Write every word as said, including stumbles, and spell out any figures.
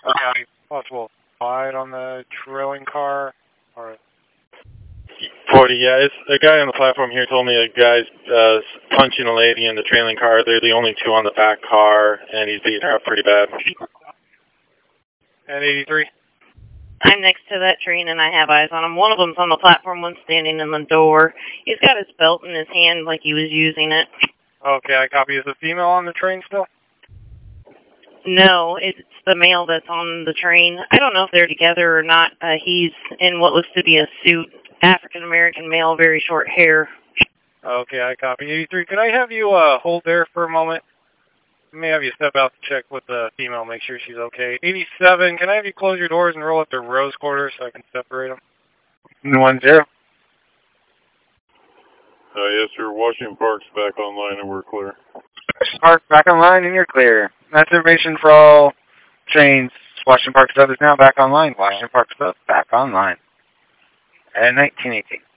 Okay, possible slide on the trailing car, or... forty, yeah. It's, a guy on the platform here told me a guy's uh, punching a lady in the trailing car. They're the only two on the back car, and he's beating her up pretty bad. And eighty-three? I'm next to that train, and I have eyes on him. One of them's on the platform, one's standing in the door. He's got his belt in his hand like he was using it. Okay, I copy. Is the female on the train still? No, it's the male that's on the train. I don't know if they're together or not. Uh, he's in what looks to be a suit. African-American male, very short hair. Okay, I copy. eighty-three, could I have you uh, hold there for a moment? I may have you step out to check with the female, make sure she's okay. eighty-seven, can I have you close your doors and roll up to Rose Quarters so I can separate them? one zero. Uh, yes, sir. Washington Park's back online and we're clear. Park back online and you're clear. That's information for all trains. Washington Park Sub is now back online. Washington Park Sub back online. At nineteen eighteen.